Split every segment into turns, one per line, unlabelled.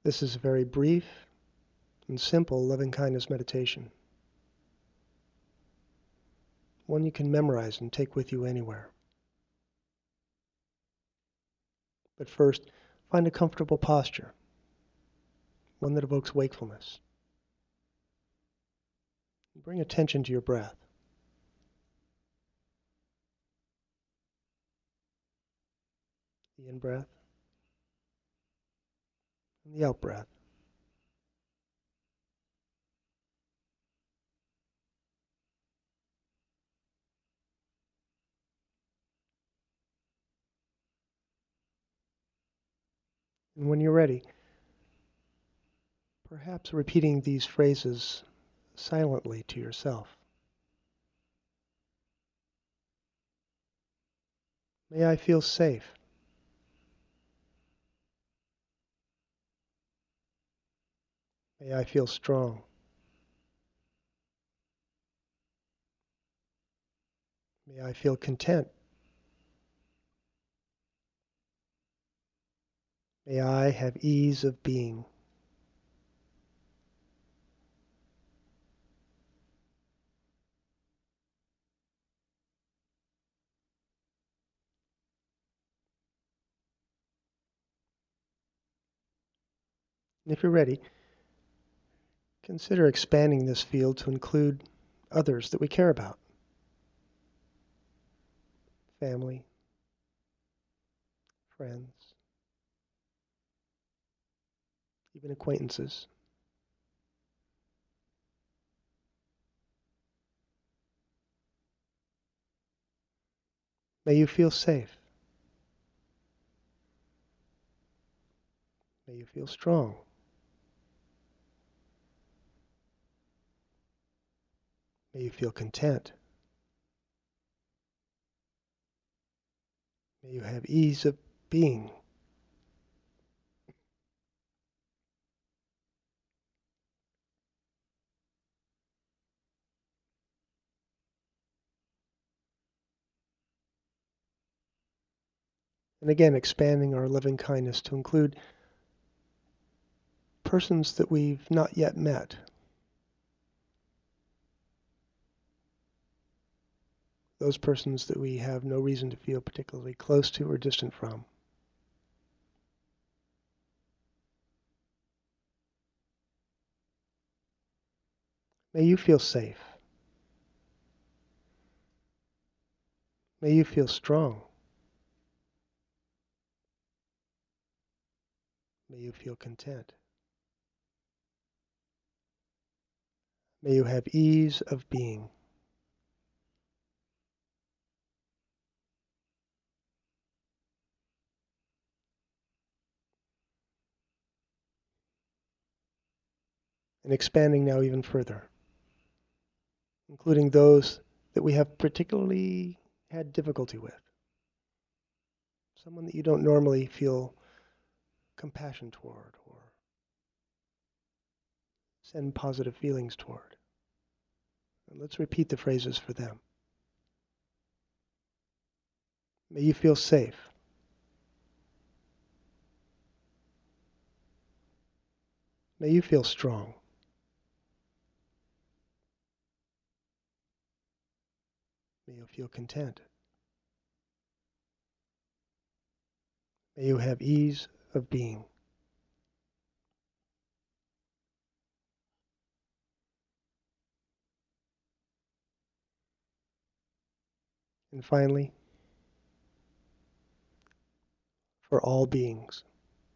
This is a very brief and simple loving-kindness meditation, one you can memorize and take with you anywhere. But first, find a comfortable posture, one that evokes wakefulness. Bring attention to your breath. The in-breath and the out-breath. And when you're ready, perhaps repeating these phrases silently to yourself. May I feel safe. May I feel strong. May I feel content. May I have ease of being. And if you're ready, consider expanding this field to include others that we care about. Family, friends, even acquaintances. May you feel safe. May you feel strong. May you feel content. May you have ease of being. And again, expanding our loving kindness to include persons that we've not yet met. Those persons that we have no reason to feel particularly close to or distant from. May you feel safe. May you feel strong. May you feel content. May you have ease of being. And expanding now even further, including those that we have particularly had difficulty with. Someone that you don't normally feel compassion toward or send positive feelings toward. And let's repeat the phrases for them. May you feel safe. May you feel strong. May you feel content. May you have ease of being. And finally, for all beings.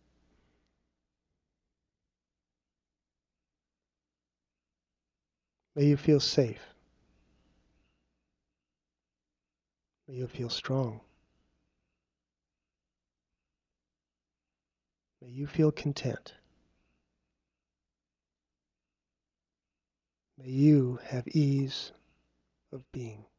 May you feel safe. May you feel strong. May you feel content. May you have ease of being.